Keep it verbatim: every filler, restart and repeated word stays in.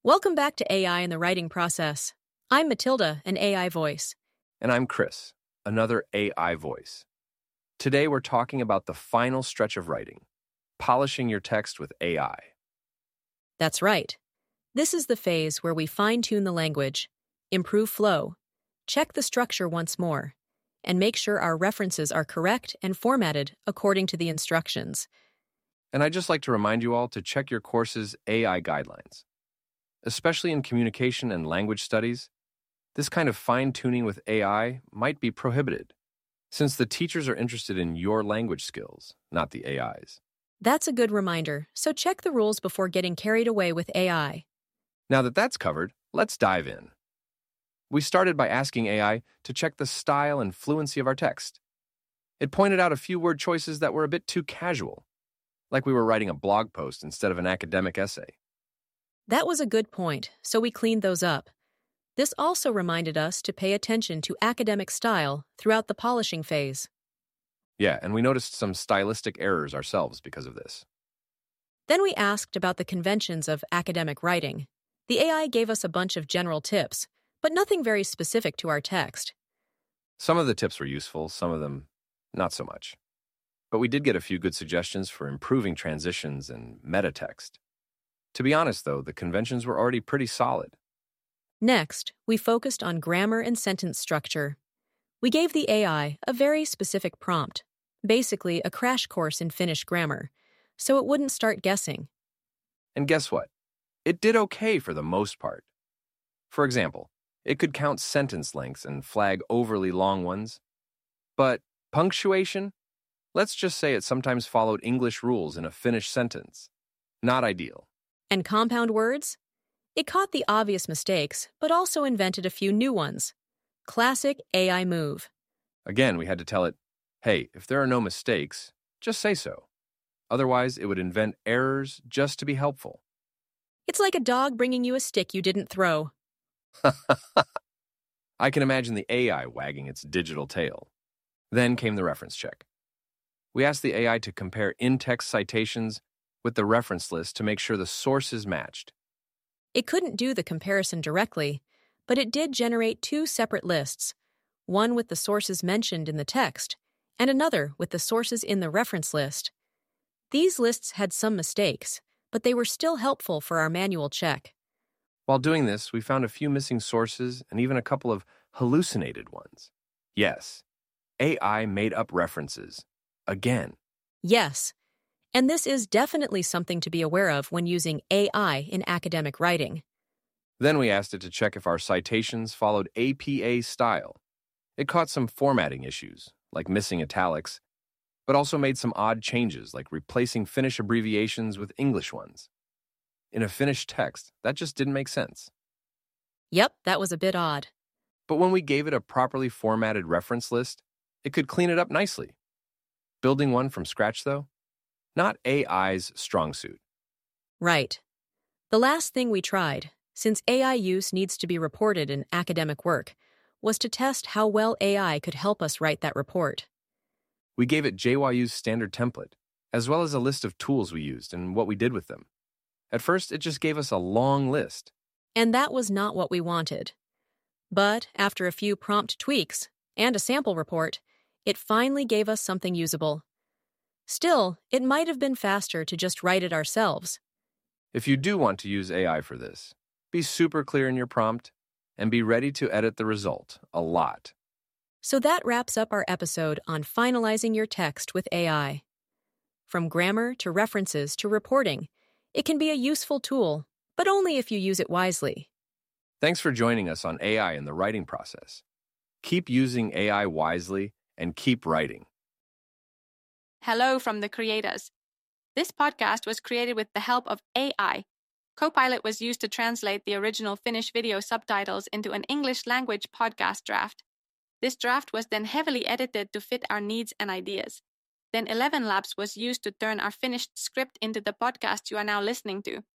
Welcome back to A I in the writing process. I'm Matilda, an A I voice. And I'm Chris, another A I voice. Today we're talking about the final stretch of writing, polishing your text with A I. That's right. This is the phase where we fine-tune the language, improve flow, check the structure once more, and make sure our references are correct and formatted according to the instructions. And I'd just like to remind you all to check your course's A I guidelines. Especially in communication and language studies, this kind of fine-tuning with A I might be prohibited, since the teachers are interested in your language skills, not the A I's. That's a good reminder, so check the rules before getting carried away with A I. Now that that's covered, let's dive in. We started by asking A I to check the style and fluency of our text. It pointed out a few word choices that were a bit too casual, like we were writing a blog post instead of an academic essay. That was a good point, so we cleaned those up. This also reminded us to pay attention to academic style throughout the polishing phase. Yeah, and we noticed some stylistic errors ourselves because of this. Then we asked about the conventions of academic writing. The A I gave us a bunch of general tips, but nothing very specific to our text. Some of the tips were useful, some of them not so much. But we did get a few good suggestions for improving transitions and meta text. To be honest, though, the conventions were already pretty solid. Next, we focused on grammar and sentence structure. We gave the A I a very specific prompt, basically a crash course in Finnish grammar, so it wouldn't start guessing. And guess what? It did okay for the most part. For example, it could count sentence lengths and flag overly long ones. But punctuation? Let's just say it sometimes followed English rules in a Finnish sentence. Not ideal. And compound words? It caught the obvious mistakes, but also invented a few new ones. Classic A I move. Again, we had to tell it, hey, if there are no mistakes, just say so. Otherwise, it would invent errors just to be helpful. It's like a dog bringing you a stick you didn't throw. I can imagine the A I wagging its digital tail. Then came the reference check. We asked the A I to compare in-text citations with the reference list to make sure the sources matched. It couldn't do the comparison directly, but it did generate two separate lists, one with the sources mentioned in the text, and another with the sources in the reference list. These lists had some mistakes, but they were still helpful for our manual check. While doing this, we found a few missing sources and even a couple of hallucinated ones. Yes, A I made up references. Again. Yes. And this is definitely something to be aware of when using A I in academic writing. Then we asked it to check if our citations followed A P A style. It caught some formatting issues, like missing italics, but also made some odd changes, like replacing Finnish abbreviations with English ones. In a Finnish text, that just didn't make sense. Yep, that was a bit odd. But when we gave it a properly formatted reference list, it could clean it up nicely. Building one from scratch, though? Not A I's strong suit. Right. The last thing we tried, since A I use needs to be reported in academic work, was to test how well A I could help us write that report. We gave it J Y U's standard template, as well as a list of tools we used and what we did with them. At first, it just gave us a long list. And that was not what we wanted. But after a few prompt tweaks and a sample report, it finally gave us something usable. Still, it might have been faster to just write it ourselves. If you do want to use A I for this, be super clear in your prompt and be ready to edit the result a lot. So that wraps up our episode on finalizing your text with A I. From grammar to references to reporting, it can be a useful tool, but only if you use it wisely. Thanks for joining us on A I in the writing process. Keep using A I wisely and keep writing. Hello from the creators. This podcast was created with the help of A I. Copilot was used to translate the original Finnish video subtitles into an English language podcast draft. This draft was then heavily edited to fit our needs and ideas. Then eleven Labs was used to turn our finished script into the podcast you are now listening to.